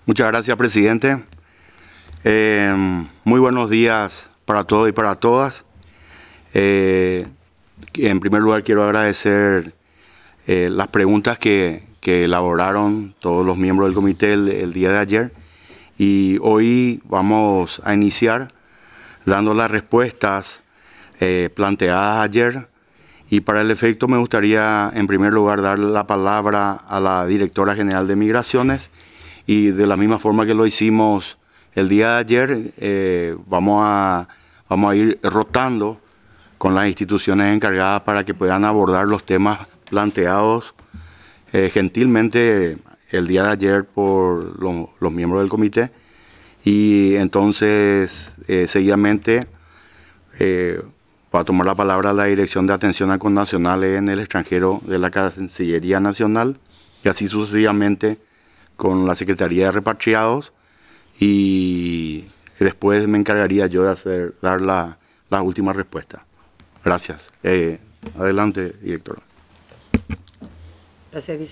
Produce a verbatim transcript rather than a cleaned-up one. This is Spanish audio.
Muchas gracias, presidente. Eh, muy buenos días para todos y para todas. Eh, en primer lugar, quiero agradecer eh, las preguntas que, que elaboraron todos los miembros del comité el, el día de ayer. Y hoy vamos a iniciar dando las respuestas eh, planteadas ayer. Y para el efecto me gustaría, en primer lugar, darle la palabra a la directora general de Migraciones. Y de la misma forma que lo hicimos el día de ayer, eh, vamos, a, vamos a ir rotando con las instituciones encargadas para que puedan abordar los temas planteados eh, gentilmente el día de ayer por lo, los miembros del comité. Y entonces, eh, seguidamente, eh, va a tomar la palabra la Dirección de Atención a Connacionales en el Extranjero de la Cancillería Nacional, y así sucesivamente con la Secretaría de Repatriados, y después me encargaría yo de hacer, dar la, la última respuesta. Gracias. Eh, adelante, directora. Gracias, vice.